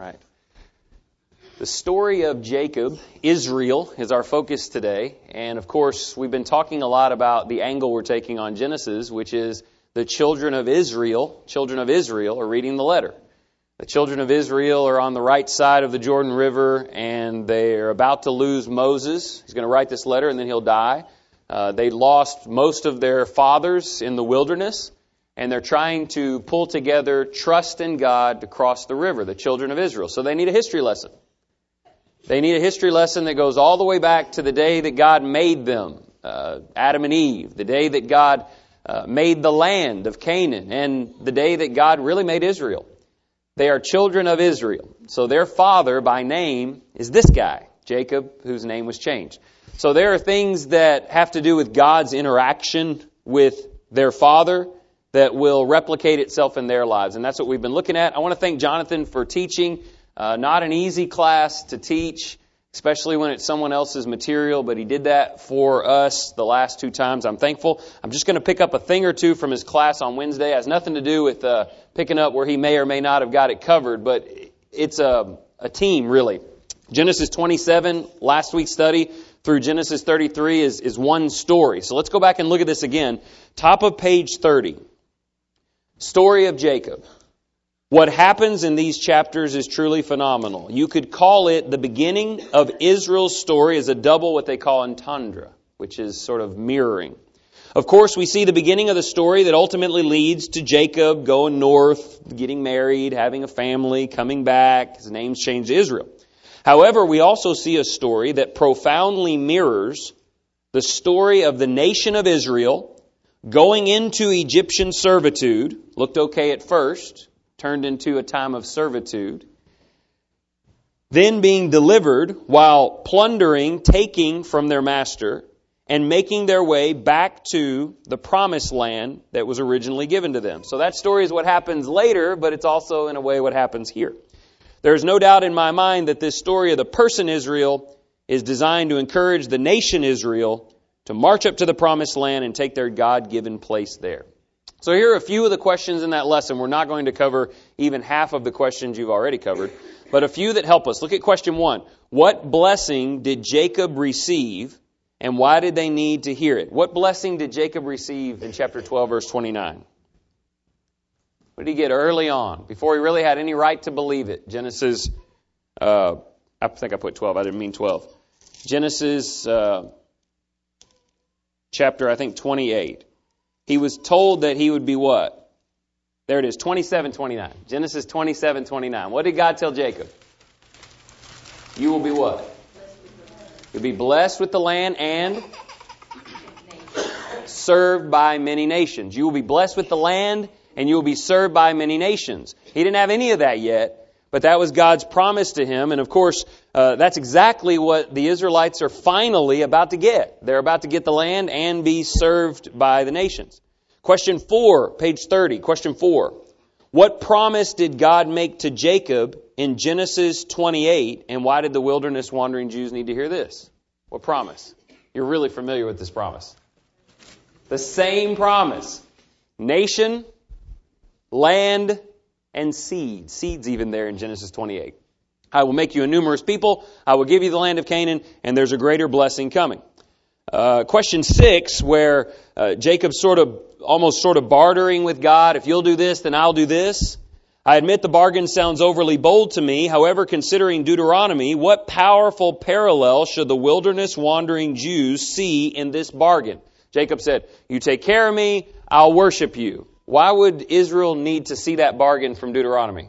right. The story of Jacob, Israel, is our focus today. And of course, we've been talking a lot about the angle we're taking on Genesis, which is the children of Israel are reading the letter. The children of Israel are on the right side of the Jordan River, and they're about to lose Moses. He's going to write this letter, and then he'll die. They lost most of their fathers in the wilderness, and they're trying to pull together trust in God to cross the river, the children of Israel. So they need a history lesson. They need a history lesson that goes all the way back to the day that God made them, Adam and Eve, the day that God made the land of Canaan, and the day that God really made Israel. They are children of Israel. So their father by name is this guy, Jacob, whose name was changed. So there are things that have to do with God's interaction with their father that will replicate itself in their lives. And that's what we've been looking at. I want to thank Jonathan for teaching. Not an easy class to teach, especially when it's someone else's material, but he did that for us the last 2 times. I'm thankful. I'm just going to pick up a thing or two from his class on Wednesday. It has nothing to do with picking up where he may or may not have got it covered, but it's a team, really. Genesis 27, last week's study, through Genesis 33 is one story. So let's go back and look at this again. Top of page 30. Story of Jacob. What happens in these chapters is truly phenomenal. You could call it the beginning of Israel's story as a double what they call entendre, which is sort of mirroring. Of course, we see the beginning of the story that ultimately leads to Jacob going north, getting married, having a family, coming back. His name's changed to Israel. However, we also see a story that profoundly mirrors the story of the nation of Israel going into Egyptian servitude. Looked okay at first. Turned into a time of servitude, then being delivered while plundering, taking from their master, and making their way back to the promised land that was originally given to them. So that story is what happens later, but it's also in a way what happens here. There's no doubt in my mind that this story of the person Israel is designed to encourage the nation Israel to march up to the promised land and take their God-given place there. So here are a few of the questions in that lesson. We're not going to cover even half of the questions you've already covered, but a few that help us. Look at question 1. What blessing did Jacob receive, and why did they need to hear it? What blessing did Jacob receive in chapter 12, verse 29? What did he get early on, before he really had any right to believe it? Genesis, I think I put 12. I didn't mean 12. Genesis chapter, 28. He was told that he would be what? There it is, 27:29. Genesis 27:29. What did God tell Jacob? You will be what? You'll be blessed with the land and served by many nations. You will be blessed with the land and you will be served by many nations. He didn't have any of that yet, but that was God's promise to him. And of course, that's exactly what the Israelites are finally about to get. They're about to get the land and be served by the nations. Question 4, page 30. Question 4. What promise did God make to Jacob in Genesis 28? And why did the wilderness wandering Jews need to hear this? What promise? You're really familiar with this promise. The same promise. Nation, land, and seed. Seed's even there in Genesis 28. I will make you a numerous people. I will give you the land of Canaan, and there's a greater blessing coming. Question 6, where Jacob's almost bartering with God. If you'll do this, then I'll do this. I admit the bargain sounds overly bold to me. However, considering Deuteronomy, what powerful parallel should the wilderness wandering Jews see in this bargain? Jacob said, you take care of me, I'll worship you. Why would Israel need to see that bargain from Deuteronomy?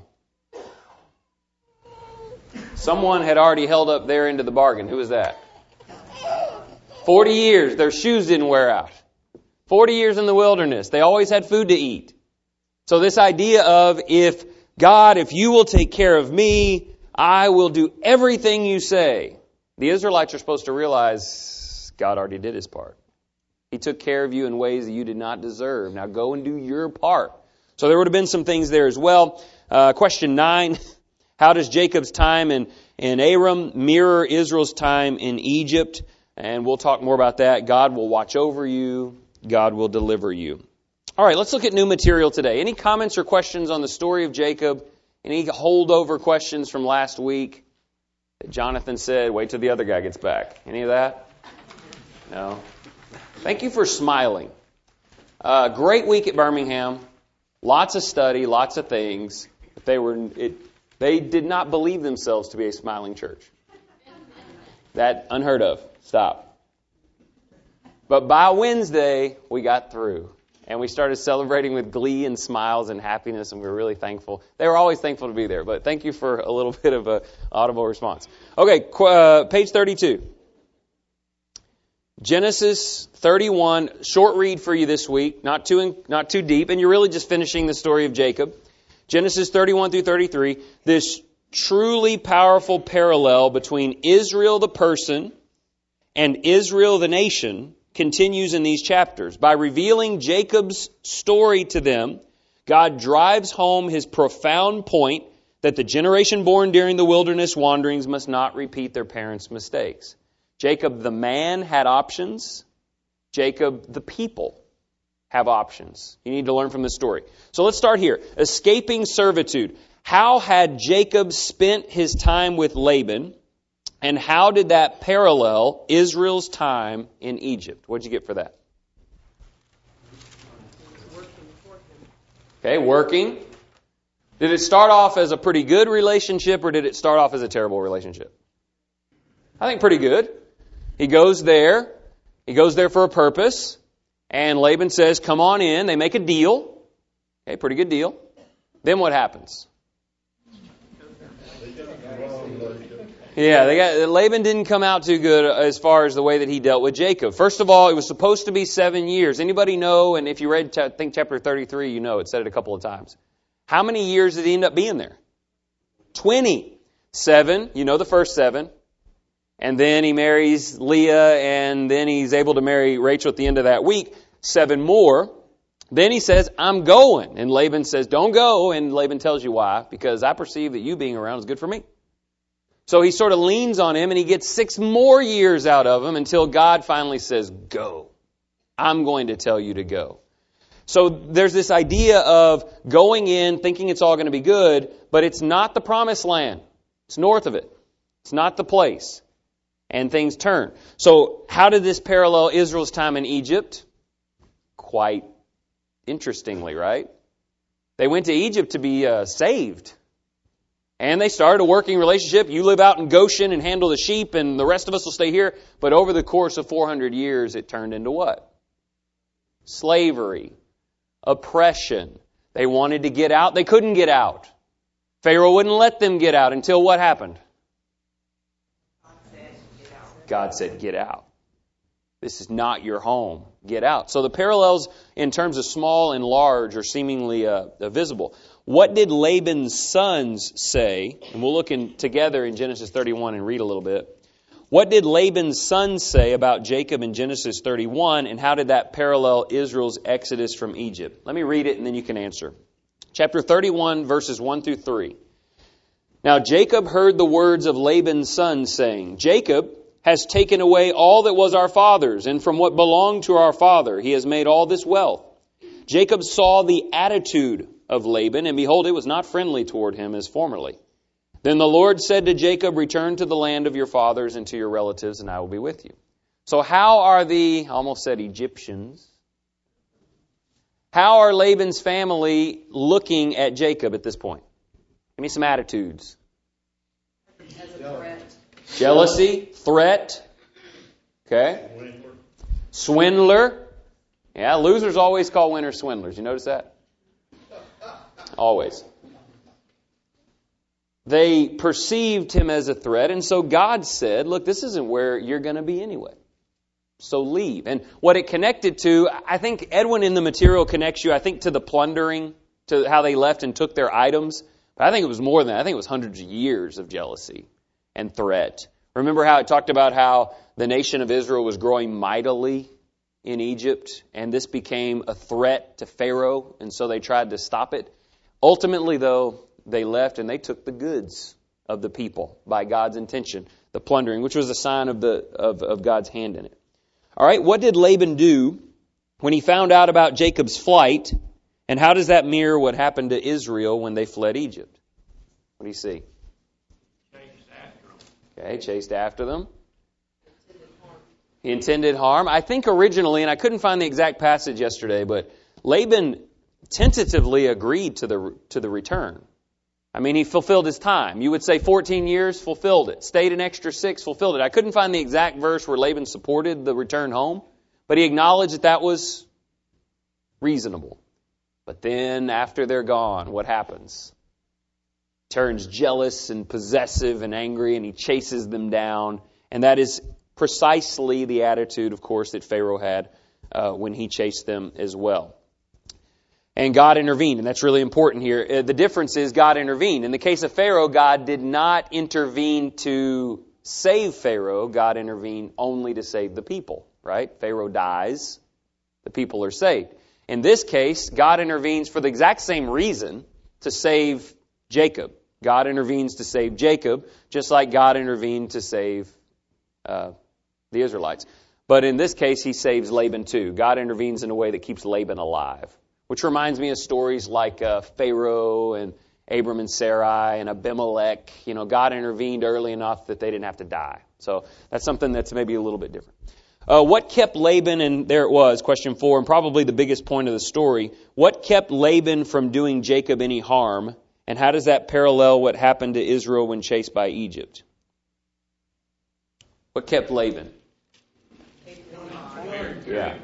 Someone had already held up their end of the bargain. Who was that? 40 years. Their shoes didn't wear out. 40 years in the wilderness. They always had food to eat. So this idea of, if you will take care of me, I will do everything you say. The Israelites are supposed to realize God already did His part. He took care of you in ways that you did not deserve. Now go and do your part. So there would have been some things there as well. Question 9. How does Jacob's time in Aram mirror Israel's time in Egypt? And we'll talk more about that. God will watch over you. God will deliver you. All right, let's look at new material today. Any comments or questions on the story of Jacob Any holdover questions from last week that Jonathan said, wait till the other guy gets back? Any of that? No? Thank you for smiling. Great week at Birmingham. Lots of study, lots of things. But they did not believe themselves to be a smiling church. That unheard of. Stop. But by Wednesday, we got through. And we started celebrating with glee and smiles and happiness, and we were really thankful. They were always thankful to be there, but thank you for a little bit of an audible response. Okay, page 32. Genesis 31, short read for you this week, not too deep, and you're really just finishing the story of Jacob. Genesis 31 through 33, this truly powerful parallel between Israel the person and Israel the nation continues in these chapters. By revealing Jacob's story to them, God drives home His profound point that the generation born during the wilderness wanderings must not repeat their parents' mistakes. Jacob the man had options. Jacob the people have options. You need to learn from this story. So let's start here. Escaping servitude. How had Jacob spent his time with Laban? And how did that parallel Israel's time in Egypt? What'd you get for that? Okay, working. Did it start off as a pretty good relationship or did it start off as a terrible relationship? I think pretty good. He goes there for a purpose, and Laban says, come on in. They make a deal. Okay, pretty good deal. Then what happens? Yeah, Laban didn't come out too good as far as the way that he dealt with Jacob. First of all, it was supposed to be 7 years. Anybody know, and if you read, I think, chapter 33, you know, it said it a couple of times. How many years did he end up being there? 20. 7, you know the first 7. And then he marries Leah, and then he's able to marry Rachel at the end of that week. 7 more. Then he says, I'm going. And Laban says, don't go. And Laban tells you why. Because I perceive that you being around is good for me. So he sort of leans on him and he gets 6 more years out of him until God finally says, go. I'm going to tell you to go. So there's this idea of going in, thinking it's all going to be good, but it's not the promised land. It's north of it. It's not the place. And things turn. So how did this parallel Israel's time in Egypt? Quite interestingly, right? They went to Egypt to be saved. And they started a working relationship. You live out in Goshen and handle the sheep, and the rest of us will stay here. But over the course of 400 years, it turned into what? Slavery. Oppression. They wanted to get out. They couldn't get out. Pharaoh wouldn't let them get out until what happened? God said, get out. This is not your home. Get out. So the parallels in terms of small and large are seemingly visible. What did Laban's sons say? And we'll look together in Genesis 31 and read a little bit. What did Laban's sons say about Jacob in Genesis 31, and how did that parallel Israel's exodus from Egypt? Let me read it and then you can answer. Chapter 31, verses 1 through 3. Now Jacob heard the words of Laban's sons, saying, Jacob has taken away all that was our father's, and from what belonged to our father he has made all this wealth. Jacob saw the attitude of Laban, and behold, it was not friendly toward him as formerly. Then the Lord said to Jacob, return to the land of your fathers and to your relatives, and I will be with you. So how are I almost said Egyptians, how are Laban's family looking at Jacob at this point? Give me some attitudes. As a threat. Jealousy, threat. Okay. Swindler. Yeah, losers always call winners swindlers. You notice that? Always. They perceived him as a threat, and so God said, look, this isn't where you're going to be anyway. So leave. And what it connected to, I think Edwin in the material connects you, I think, to the plundering, to how they left and took their items. But I think it was more than that. I think it was hundreds of years of jealousy and threat. Remember how it talked about how the nation of Israel was growing mightily in Egypt, and this became a threat to Pharaoh, and so they tried to stop it. Ultimately, though, they left and they took the goods of the people by God's intention, the plundering, which was a sign of God's hand in it. All right, what did Laban do when he found out about Jacob's flight, and how does that mirror what happened to Israel when they fled Egypt? What do you see? Chased after them. Okay, chased after them. He intended harm. I think originally, and I couldn't find the exact passage yesterday, but Laban tentatively agreed to the return. I mean, he fulfilled his time. You would say 14 years, fulfilled it. Stayed an extra 6, fulfilled it. I couldn't find the exact verse where Laban supported the return home, but he acknowledged that was reasonable. But then, after they're gone, what happens? Turns jealous and possessive and angry, and he chases them down. And that is precisely the attitude, of course, that Pharaoh had when he chased them as well. And God intervened, and that's really important here. The difference is God intervened. In the case of Pharaoh, God did not intervene to save Pharaoh. God intervened only to save the people, right? Pharaoh dies, the people are saved. In this case, God intervenes for the exact same reason, to save Jacob. God intervenes to save Jacob, just like God intervened to save the Israelites. But in this case, he saves Laban too. God intervenes in a way that keeps Laban alive, which reminds me of stories like Pharaoh and Abram and Sarai and Abimelech. You know, God intervened early enough that they didn't have to die. So that's something that's maybe a little bit different. What kept Laban, and there it was, question 4, and probably the biggest point of the story, what kept Laban from doing Jacob any harm, and how does that parallel what happened to Israel when chased by Egypt? What kept Laban? Yeah.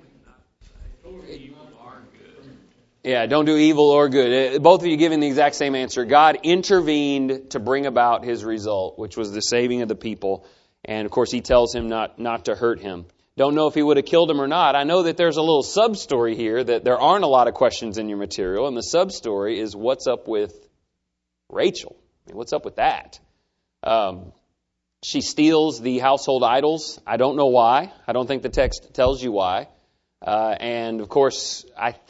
Yeah, don't do evil or good. Both of you giving the exact same answer. God intervened to bring about his result, which was the saving of the people. And, of course, he tells him not to hurt him. Don't know if he would have killed him or not. I know that there's a little sub-story here that there aren't a lot of questions in your material. And the sub-story is what's up with Rachel. I mean, what's up with that? She steals the household idols. I don't know why. I don't think the text tells you why. And, of course,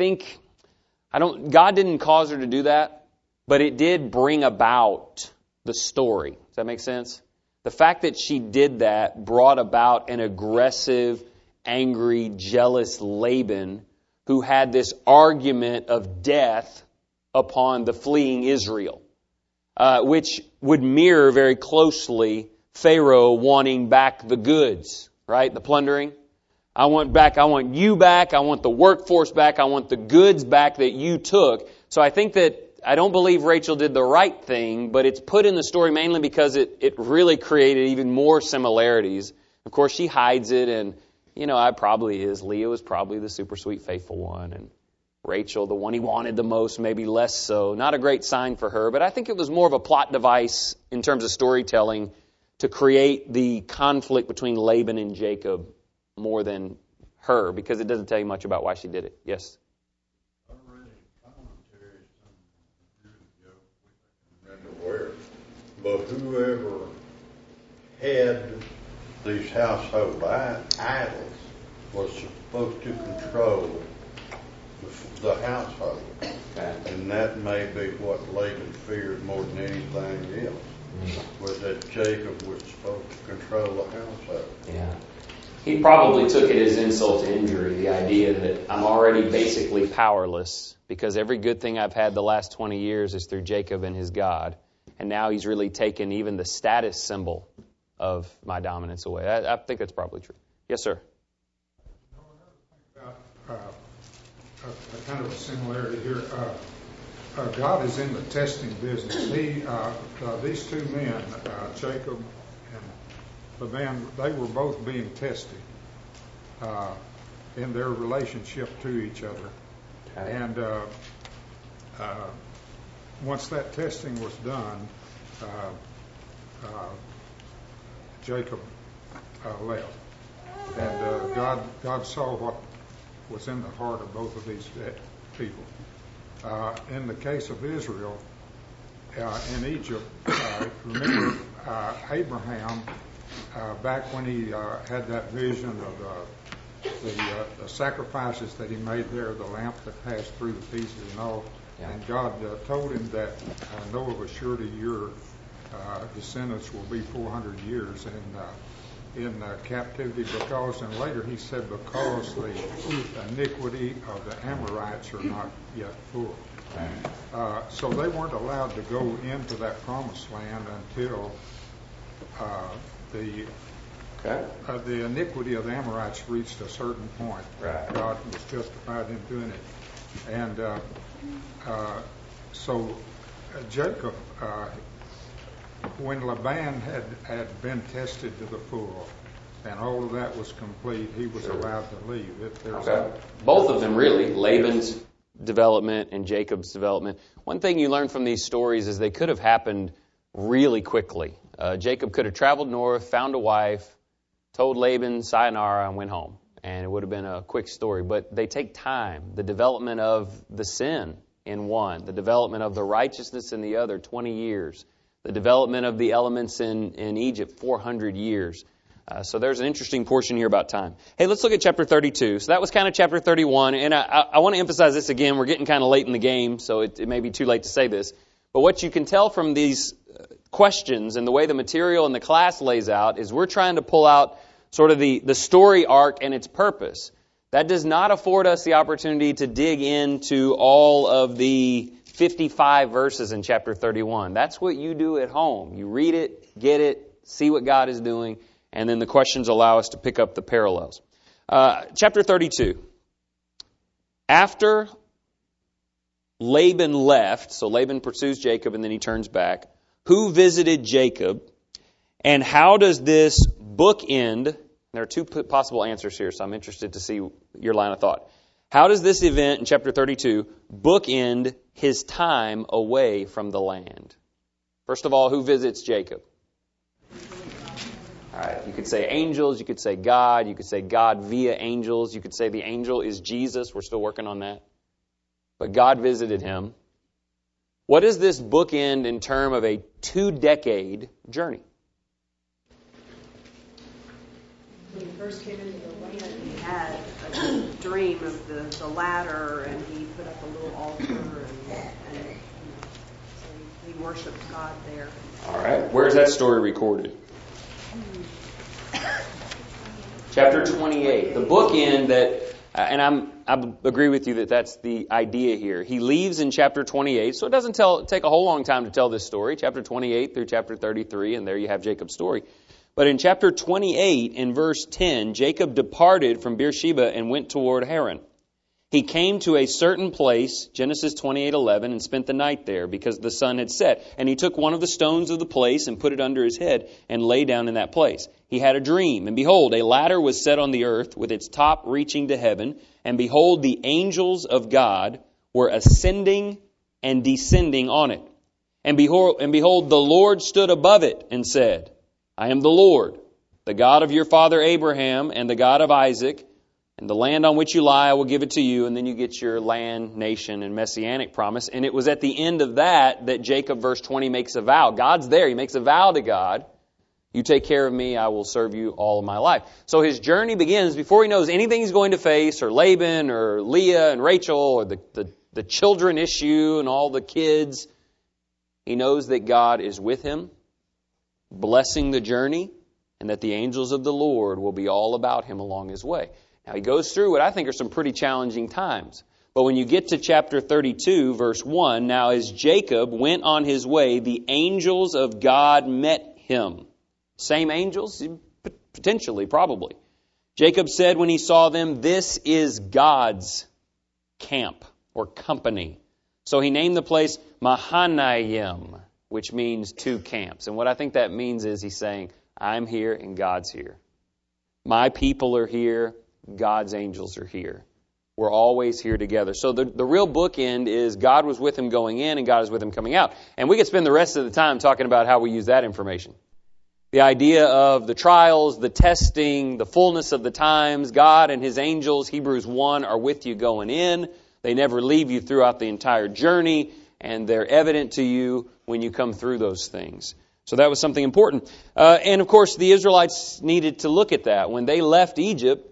God didn't cause her to do that, but it did bring about the story. Does that make sense? The fact that she did that brought about an aggressive, angry, jealous Laban who had this argument of death upon the fleeing Israel, which would mirror very closely Pharaoh wanting back the goods, right? The plundering. I want you back, I want the workforce back, I want the goods back that you took. So I don't believe Rachel did the right thing, but it's put in the story mainly because it really created even more similarities. Of course, she hides it, and, I probably is. Leah was probably the super sweet, faithful one, and Rachel, the one he wanted the most, maybe less so. Not a great sign for her, but I think it was more of a plot device in terms of storytelling to create the conflict between Laban and Jacob more than her, because it doesn't tell you much about why she did it. Yes? I read a commentary some years ago, where, but whoever had these household idols was supposed to control the household. Okay. And that may be what Laban feared more than anything else, was that Jacob was supposed to control the household. Yeah. He probably took it as insult to injury, the idea that I'm already basically powerless because every good thing I've had the last 20 years is through Jacob and his God. And now he's really taken even the status symbol of my dominance away. I think that's probably true. Yes, sir. About kind of a similarity here. God is in the testing business. These two men, Jacob and Laban, they were both being tested in their relationship to each other. Okay. And once that testing was done, Jacob left. And God saw what was in the heart of both of these people. In the case of Israel, in Egypt, remember Abraham, back when he had that vision of the sacrifices that he made there, the lamp that passed through the pieces and all, and God told him that Noah was sure to your descendants will be 400 years in captivity because, and later he said, because the iniquity of the Amorites are not yet full. So they weren't allowed to go into that promised land until the iniquity of the Amorites reached a certain point. Right. God was justified in doing it. And so Jacob, when Laban had been tested to the full, and all of that was complete, he was allowed to leave. Both of them, really. Laban's development and Jacob's development. One thing you learn from these stories is they could have happened really quickly. Jacob could have traveled north, found a wife, told Laban sayonara, and went home. And it would have been a quick story. But they take time. The development of the sin in one, the development of the righteousness in the other, 20 years. The development of the elements in Egypt, 400 years. So there's an interesting portion here about time. Hey, let's look at chapter 32. So that was kind of chapter 31. And I want to emphasize this again. We're getting kind of late in the game, so it may be too late to say this. But what you can tell from these questions and the way the material in the class lays out is we're trying to pull out sort of the story arc and its purpose. That does not afford us the opportunity to dig into all of the 55 verses in chapter 31. That's what you do at home. You read it, get it, see what God is doing, and then the questions allow us to pick up the parallels. Chapter 32. After Laban left, so Laban pursues Jacob and then he turns back, who visited Jacob, and how does this book end? There are two possible answers here, so I'm interested to see your line of thought. How does this event in chapter 32 bookend his time away from the land? First of all, who visits Jacob? All right, you could say angels, you could say God, you could say God via angels, you could say the angel is Jesus. We're still working on that. But God visited him. What does this bookend in terms of a 2-decade journey? When he first came into the land, he had a dream of the ladder, and he put up a little altar, and so he worshipped God there. All right, where's that story recorded? Chapter 28, the bookend that, and I agree with you that that's the idea here. He leaves in chapter 28, so it doesn't take a whole long time to tell this story, chapter 28 through chapter 33, and there you have Jacob's story. But in chapter 28, in verse 10, Jacob departed from Beersheba and went toward Haran. He came to a certain place, Genesis 28:11, and spent the night there because the sun had set. And he took one of the stones of the place and put it under his head and lay down in that place. He had a dream, and behold, a ladder was set on the earth with its top reaching to heaven. And behold, the angels of God were ascending and descending on it. And behold, the Lord stood above it and said, I am the Lord, the God of your father Abraham and the God of Isaac. And the land on which you lie, I will give it to you. And then you get your land, nation, and messianic promise. And it was at the end of that Jacob, verse 20, makes a vow. God's there. He makes a vow to God. You take care of me, I will serve you all of my life. So his journey begins before he knows anything he's going to face, or Laban, or Leah and Rachel, or the children issue and all the kids. He knows that God is with him, blessing the journey, and that the angels of the Lord will be all about him along his way. Now, he goes through what I think are some pretty challenging times. But when you get to chapter 32, verse 1, now as Jacob went on his way, the angels of God met him. Same angels? Potentially, probably. Jacob said when he saw them, this is God's camp or company. So he named the place Mahanaim, which means two camps. And what I think that means is he's saying, I'm here and God's here. My people are here. God's angels are here. We're always here together. So the real bookend is God was with him going in and God is with him coming out. And we could spend the rest of the time talking about how we use that information. The idea of the trials, the testing, the fullness of the times, God and his angels, Hebrews 1, are with you going in. They never leave you throughout the entire journey, and they're evident to you when you come through those things. So that was something important. And of course, the Israelites needed to look at that. When they left Egypt,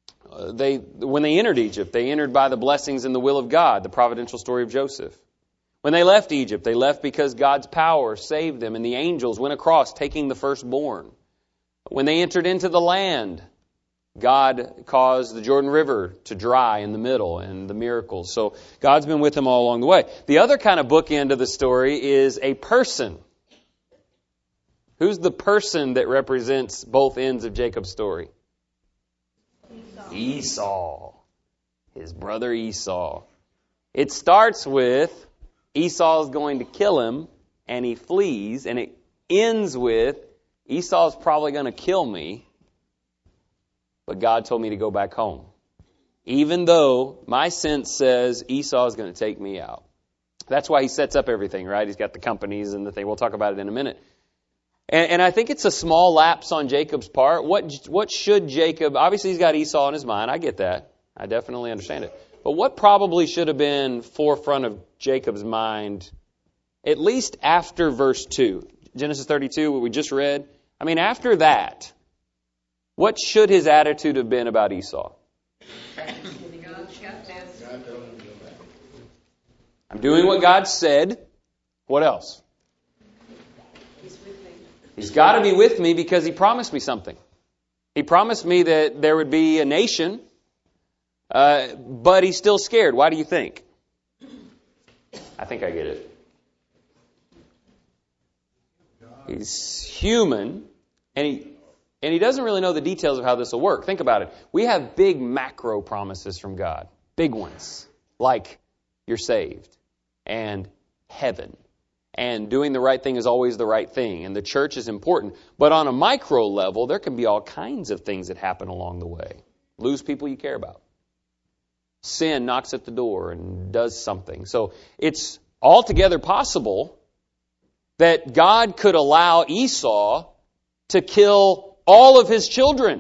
when they entered Egypt, they entered by the blessings and the will of God, the providential story of Joseph. When they left Egypt, they left because God's power saved them, and the angels went across taking the firstborn. When they entered into the land, God caused the Jordan River to dry in the middle and the miracles. So God's been with him all along the way. The other kind of bookend of the story is a person. Who's the person that represents both ends of Jacob's story? Esau. His brother Esau. It starts with Esau's going to kill him, and he flees, and it ends with Esau's probably going to kill me, but God told me to go back home. Even though my sense says Esau is going to take me out. That's why he sets up everything, right? He's got the companies and the thing. We'll talk about it in a minute. And I think it's a small lapse on Jacob's part. What should Jacob... Obviously, he's got Esau in his mind. I get that. I definitely understand it. But what probably should have been forefront of Jacob's mind, at least after verse 2? Genesis 32, what we just read. I mean, after that, what should his attitude have been about Esau? I'm doing what God said. What else? He's got to be with me because he promised me something. He promised me that there would be a nation, but he's still scared. Why do you think? I think I get it. He's human, and he doesn't really know the details of how this will work. Think about it. We have big macro promises from God. Big ones. Like you're saved. And heaven. And doing the right thing is always the right thing. And the church is important. But on a micro level, there can be all kinds of things that happen along the way. Lose people you care about. Sin knocks at the door and does something. So it's altogether possible that God could allow Esau to kill all of his children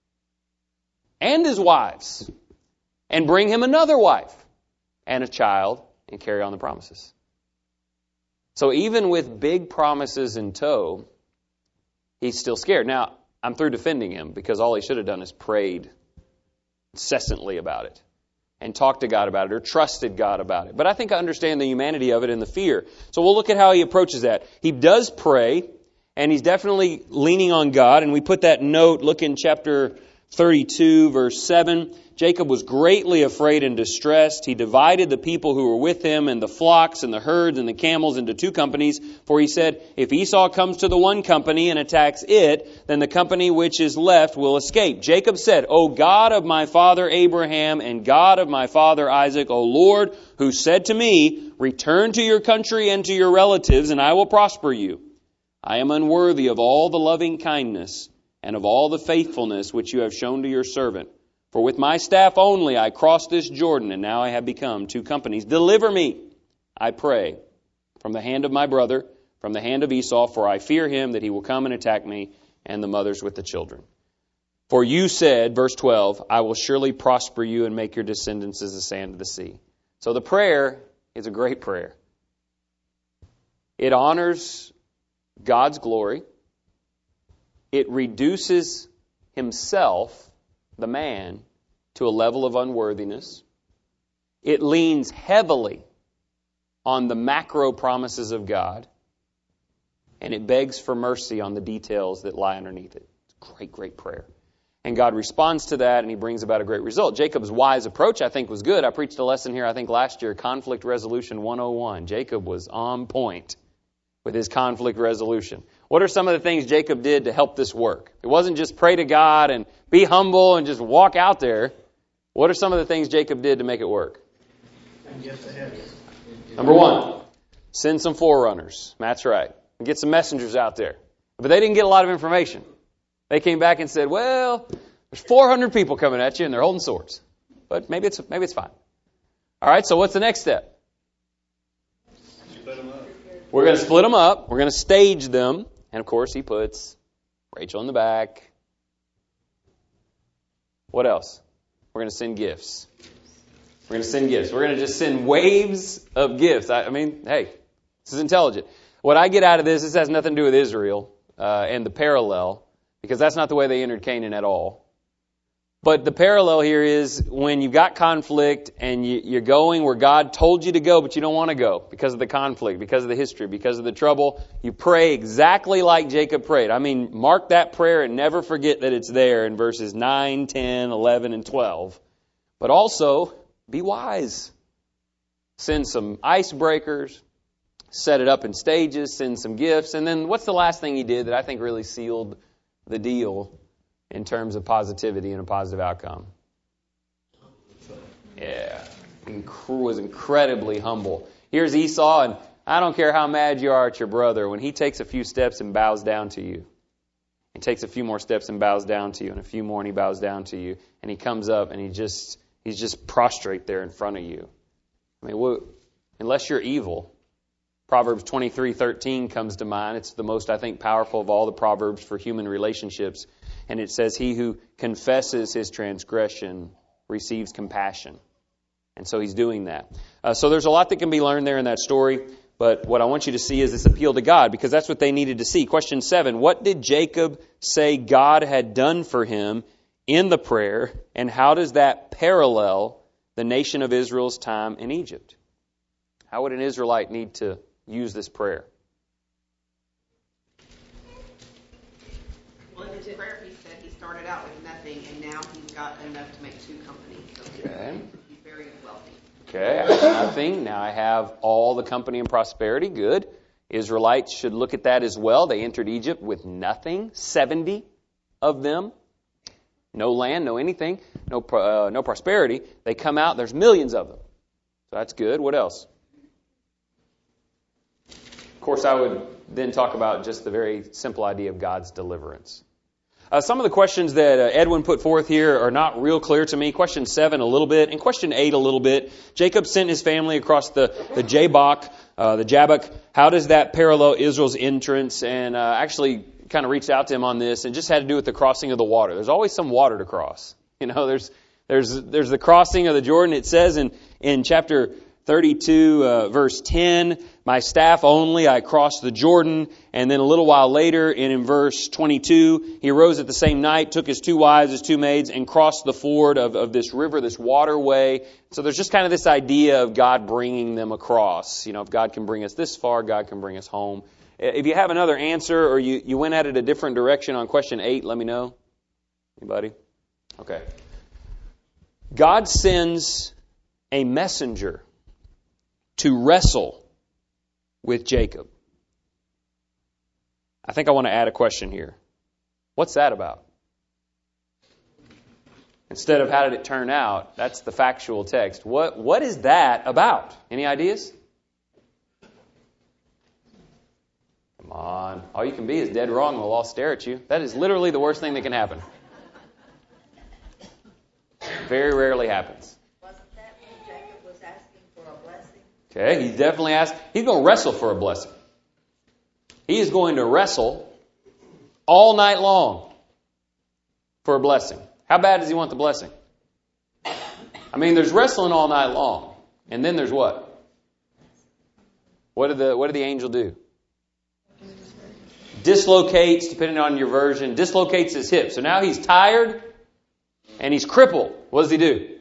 and his wives and bring him another wife and a child and carry on the promises. So even with big promises in tow, he's still scared. Now, I'm through defending him because all he should have done is prayed incessantly about it and talked to God about it or trusted God about it. But I think I understand the humanity of it and the fear. So we'll look at how he approaches that. He does pray, and he's definitely leaning on God. And we put that note, look in chapter 32, verse 7. Jacob was greatly afraid and distressed. He divided the people who were with him and the flocks and the herds and the camels into two companies. For he said, if Esau comes to the one company and attacks it, then the company which is left will escape. Jacob said, O God of my father Abraham and God of my father Isaac, O Lord, who said to me, return to your country and to your relatives, and I will prosper you. I am unworthy of all the loving kindness and of all the faithfulness which you have shown to your servant. For with my staff only I crossed this Jordan, and now I have become two companies. Deliver me, I pray, from the hand of my brother, from the hand of Esau, for I fear him that he will come and attack me and the mothers with the children. For you said, verse 12, I will surely prosper you and make your descendants as the sand of the sea. So the prayer is a great prayer. It honors God's glory. It reduces himself, the man, to a level of unworthiness. It leans heavily on the macro promises of God, and it begs for mercy on the details that lie underneath it. It's a great, great prayer. And God responds to that, and he brings about a great result. Jacob's wise approach, I think, was good. I preached a lesson here, I think, last year, Conflict Resolution 101. Jacob was on point with his conflict resolution. What are some of the things Jacob did to help this work? It wasn't just pray to God and be humble and just walk out there. What are some of the things Jacob did to make it work? Number one, send some forerunners. Matt's right. And get some messengers out there. But they didn't get a lot of information. They came back and said, well, there's 400 people coming at you and they're holding swords. But maybe it's fine. All right, so what's the next step? We're going to split them up. We're going to stage them. And, of course, he puts Rachel in the back. What else? We're going to send gifts. We're going to send gifts. We're going to just send waves of gifts. I mean, hey, this is intelligent. What I get out of this has nothing to do with Israel and the parallel, because that's not the way they entered Canaan at all. But the parallel here is when you've got conflict and you're going where God told you to go, but you don't want to go because of the conflict, because of the history, because of the trouble, you pray exactly like Jacob prayed. I mean, mark that prayer and never forget that it's there in verses 9, 10, 11, and 12. But also, be wise. Send some icebreakers, set it up in stages, send some gifts. And then what's the last thing he did that I think really sealed the deal in terms of positivity and a positive outcome? Yeah, was incredibly humble. Here's Esau, and I don't care how mad you are at your brother, when he takes a few steps and bows down to you, he takes a few more steps and bows down to you, and a few more and he bows down to you, and he comes up and he's just prostrate there in front of you. I mean, unless you're evil. Proverbs 23:13 comes to mind. It's the most, I think, powerful of all the Proverbs for human relationships. And it says, he who confesses his transgression receives compassion. And so he's doing that. So there's a lot that can be learned there in that story. But what I want you to see is this appeal to God, because that's what they needed to see. Question 7, what did Jacob say God had done for him in the prayer, and how does that parallel the nation of Israel's time in Egypt? How would an Israelite need to use this prayer? Well, in his prayer, he said he started out with nothing, and now he's got enough to make 2 companies. So Okay. he's very wealthy. Okay, I have nothing. Now I have all the company and prosperity. Good. Israelites should look at that as well. They entered Egypt with nothing. 70 of them. No land, no anything, no prosperity. They come out, there's millions of them. So that's good. What else? Of course, I would then talk about just the very simple idea of God's deliverance. Some of the questions that Edwin put forth here are not real clear to me. Question 7 a little bit, and question 8 a little bit. Jacob sent his family across the Jabbok. How does that parallel Israel's entrance? And actually kind of reached out to him on this and just had to do with the crossing of the water. There's always some water to cross. You know, there's the crossing of the Jordan. It says in chapter 32, verse 10, my staff only I crossed the Jordan. And then a little while later, in verse 22, he arose at the same night, took his 2 wives, his 2 maids, and crossed the ford of this river, this waterway. So there's just kind of this idea of God bringing them across. You know, if God can bring us this far, God can bring us home. If you have another answer or you went at it a different direction on question 8, let me know. Anybody? Okay. God sends a messenger to wrestle with Jacob. I think I want to add a question here. What's that about? Instead of how did it turn out, that's the factual text. What is that about? Any ideas? Come on. All you can be is dead wrong and we'll all stare at you. That is literally the worst thing that can happen. Very rarely happens. Wasn't that when Jacob was asking for a blessing? Okay, he definitely asked. He's going to wrestle for a blessing. He is going to wrestle all night long for a blessing. How bad does he want the blessing? I mean, there's wrestling all night long. And then there's what? What did the angel do? Dislocates, depending on your version, dislocates his hip. So now he's tired and he's crippled. What does he do?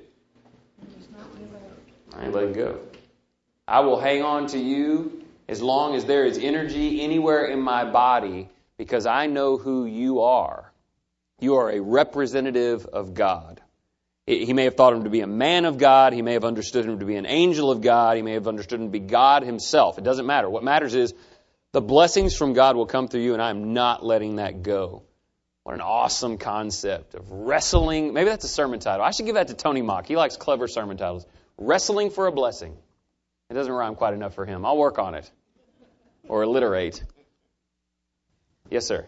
I ain't let him go. I will hang on to you as long as there is energy anywhere in my body because I know who you are. You are a representative of God. He may have thought him to be a man of God. He may have understood him to be an angel of God. He may have understood him to be God himself. It doesn't matter. What matters is the blessings from God will come through you, and I'm not letting that go. What an awesome concept of wrestling. Maybe that's a sermon title. I should give that to Tony Mock. He likes clever sermon titles. Wrestling for a blessing. It doesn't rhyme quite enough for him. I'll work on it. Or alliterate. Yes, sir.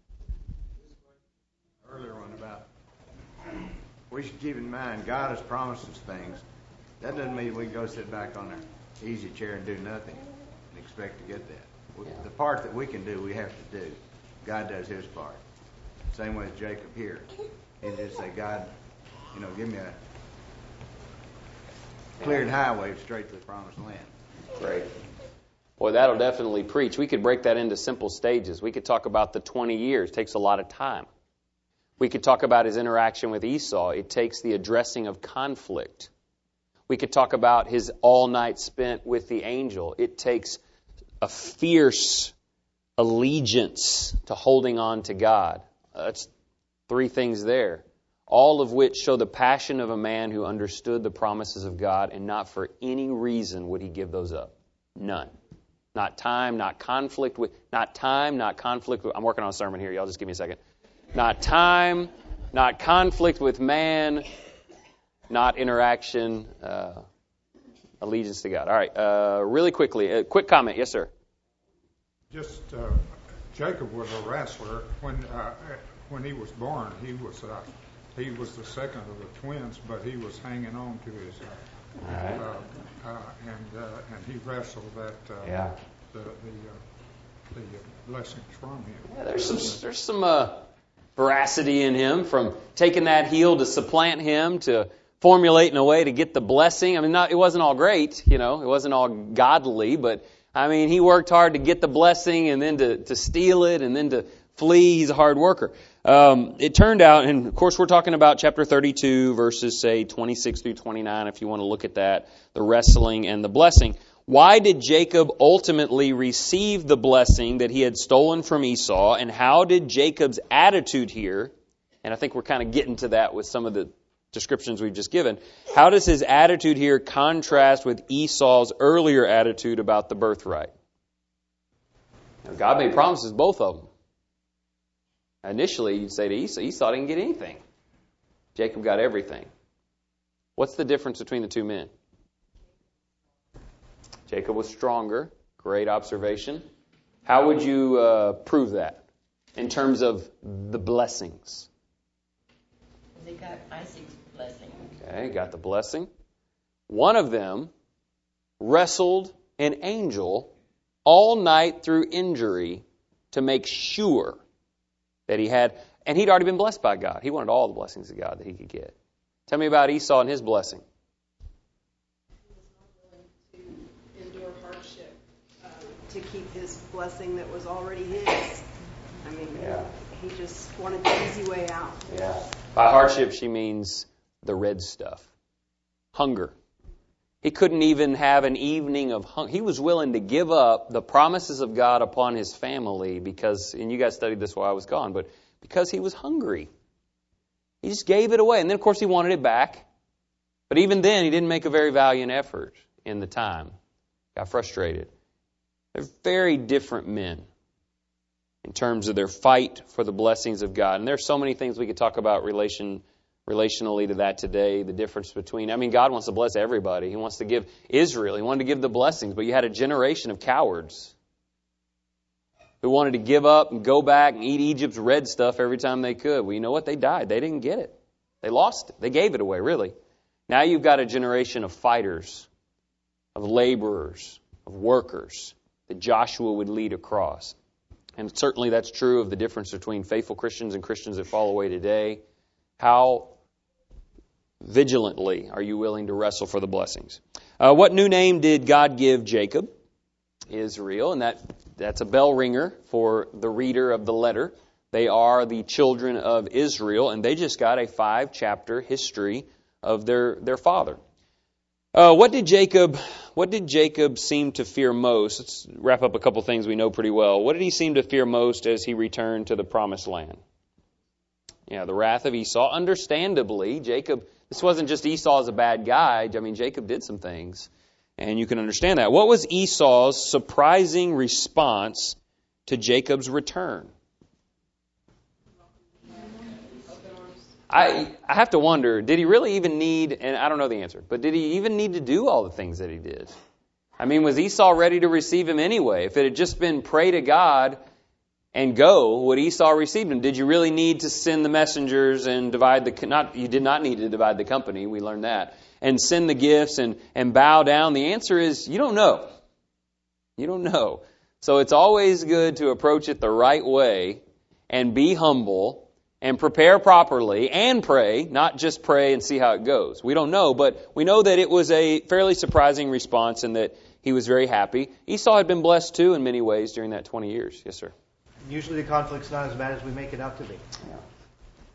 Earlier one about we should keep in mind God has promised us things. That doesn't mean we can go sit back on our easy chair and do nothing and expect to get that. The part that we can do, we have to do. God does his part. Same way as Jacob here. He just say, God, give me a cleared highway straight to the promised land. Great. Boy, that'll definitely preach. We could break that into simple stages. We could talk about the 20 years. It takes a lot of time. We could talk about his interaction with Esau. It takes the addressing of conflict. We could talk about his all night spent with the angel. It takes a fierce allegiance to holding on to God. That's 3 things there. All of which show the passion of a man who understood the promises of God, and not for any reason would he give those up. None. Not time, not conflict with, I'm working on a sermon here, y'all just give me a second. Not time, not conflict with man, not interaction, allegiance to God. All right, really quickly, a quick comment. Yes, sir. Just Jacob was a wrestler. When he was born, he was the second of the twins, but he was hanging on to his and he wrestled the blessings from him. Yeah, there's some veracity in him, from taking that heel to supplant him to formulating a way to get the blessing. I mean, it wasn't all great, it wasn't all godly, but I mean, he worked hard to get the blessing and then to steal it and then to flee. He's a hard worker. It turned out, and of course we're talking about chapter 32, verses, say, 26 through 29, if you want to look at that, the wrestling and the blessing. Why did Jacob ultimately receive the blessing that he had stolen from Esau, and how did Jacob's attitude here, and I think we're kind of getting to that with some of the descriptions we've just given, how does his attitude here contrast with Esau's earlier attitude about the birthright? Now, God made promises, both of them. Initially, you'd say to Esau didn't get anything. Jacob got everything. What's the difference between the 2 men? Jacob was stronger. Great observation. How would you prove that in terms of the blessings? They got Isaac's blessing. Okay, got the blessing. One of them wrestled an angel all night through injury to make sure that he had, and he'd already been blessed by God. He wanted all the blessings of God that he could get. Tell me about Esau and his blessing. He was not willing to endure hardship to keep his blessing that was already his. I mean, he just wanted the easy way out. Yeah. By hardship, she means the red stuff. Hunger. He couldn't even have an evening of hunger. He was willing to give up the promises of God upon his family because, and you guys studied this while I was gone, but because he was hungry. He just gave it away. And then, of course, he wanted it back. But even then, he didn't make a very valiant effort in the time. Got frustrated. They're very different men in terms of their fight for the blessings of God. And there's so many things we could talk about relationally to that today, the difference between, God wants to bless everybody. He wants to give Israel, he wanted to give the blessings, but you had a generation of cowards who wanted to give up and go back and eat Egypt's red stuff every time they could. Well, you know what? They died. They didn't get it. They lost it. They gave it away, really. Now you've got a generation of fighters, of laborers, of workers that Joshua would lead across. And certainly that's true of the difference between faithful Christians and Christians that fall away today. How vigilantly are you willing to wrestle for the blessings? What new name did God give Jacob? Israel. And that's a bell ringer for the reader of the letter. They are the children of Israel, and they just got a 5-chapter history of their father. What did Jacob seem to fear most? Let's wrap up a couple things we know pretty well. What did he seem to fear most as he returned to the promised land? Yeah, the wrath of Esau. Understandably, Jacob, this wasn't just Esau as a bad guy. Jacob did some things, and you can understand that. What was Esau's surprising response to Jacob's return? I have to wonder, did he really even need, and I don't know the answer, but did he even need to do all the things that he did? Was Esau ready to receive him anyway? If it had just been pray to God and go, would Esau receive him? Did you really need to send the messengers and divide you did not need to divide the company, we learned that, and send the gifts and bow down? The answer is, you don't know. You don't know. So it's always good to approach it the right way and be humble and prepare properly and pray, not just pray and see how it goes. We don't know, but we know that it was a fairly surprising response and that he was very happy. Esau had been blessed too in many ways during that 20 years. Yes, sir. Usually the conflict's not as bad as we make it out to be.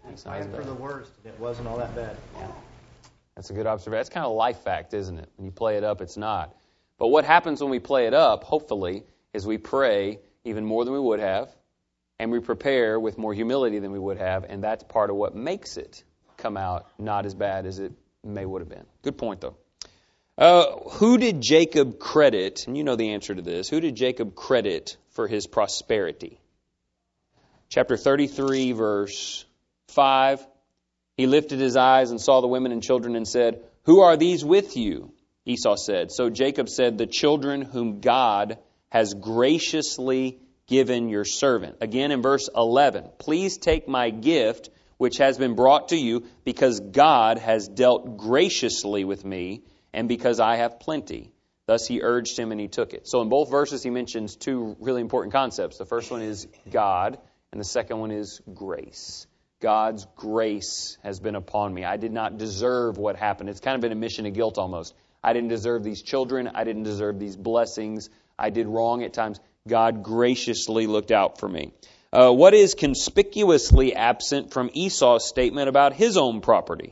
It's not as Planned for bad. the worst, and it wasn't all that bad. That's a good observation. That's kind of a life fact, isn't it? When you play it up, it's not. But what happens when we play it up, hopefully, is we pray even more than we would have, and we prepare with more humility than we would have, and that's part of what makes it come out not as bad as it may would have been. Good point, though. Who did Jacob credit, and you know the answer to this, who did Jacob credit for his prosperity? Chapter 33, verse 5. He lifted his eyes and saw the women and children and said, "Who are these with you?" Esau said. So Jacob said, "The children whom God has graciously given your servant." Again in verse 11, "Please take my gift which has been brought to you, because God has dealt graciously with me, and because I have plenty." Thus he urged him, and he took it. So in both verses he mentions two really important concepts. The first one is God, and the second one is grace. God's grace has been upon me. I did not deserve what happened. It's kind of been a mission of guilt almost. I didn't deserve these children. I didn't deserve these blessings. I did wrong at times. God graciously looked out for me. What is conspicuously absent from Esau's statement about his own property?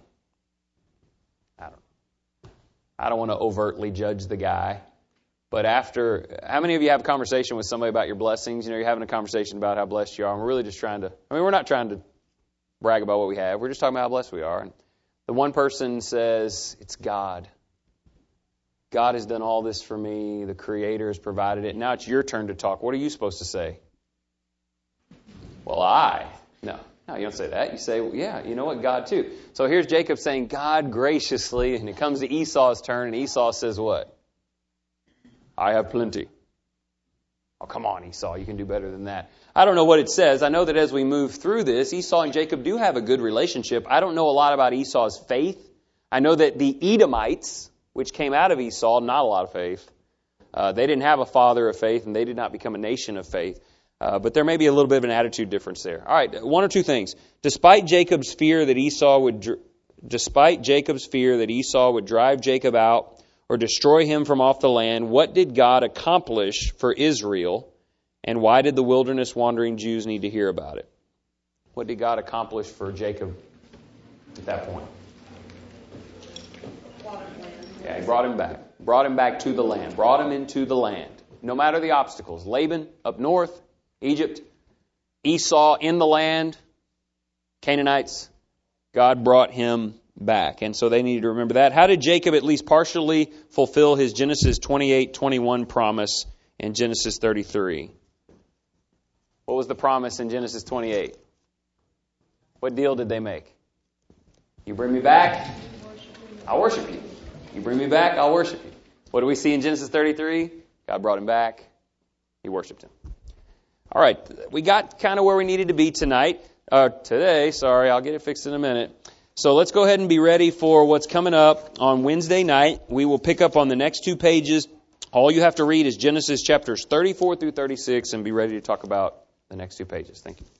I don't want to overtly judge the guy. But how many of you have a conversation with somebody about your blessings? You know, you're having a conversation about how blessed you are. And we're really just we're not trying to brag about what we have. We're just talking about how blessed we are. And the one person says, "It's God. God has done all this for me. The Creator has provided it. Now it's your turn to talk. What are you supposed to say?" "Well, No, you don't say that. You say, well, yeah, you know what? God too." So here's Jacob saying, "God graciously," and it comes to Esau's turn, and Esau says what? "I have plenty." Oh, come on, Esau. You can do better than that. I don't know what it says. I know that as we move through this, Esau and Jacob do have a good relationship. I don't know a lot about Esau's faith. I know that the Edomites, which came out of Esau, not a lot of faith. They didn't have a father of faith, and they did not become a nation of faith. But there may be a little bit of an attitude difference there. All right, one or two things. Despite Jacob's fear that Esau would drive Jacob out or destroy him from off the land, what did God accomplish for Israel, and why did the wilderness wandering Jews need to hear about it? What did God accomplish for Jacob at that point? Yeah, he brought him back. Brought him back to the land. Brought him into the land. No matter the obstacles. Laban up north, Egypt, Esau in the land, Canaanites, God brought him back. And so they needed to remember that. How did Jacob at least partially fulfill his Genesis 28:21 promise in Genesis 33? What was the promise in Genesis 28? What deal did they make? You bring me back, I'll worship you. You bring me back, I'll worship you. What do we see in Genesis 33? God brought him back. He worshiped him. All right, we got kind of where we needed to be today. I'll get it fixed in a minute. So let's go ahead and be ready for what's coming up on Wednesday night. We will pick up on the next 2 pages. All you have to read is Genesis chapters 34 through 36 and be ready to talk about the next 2 pages. Thank you.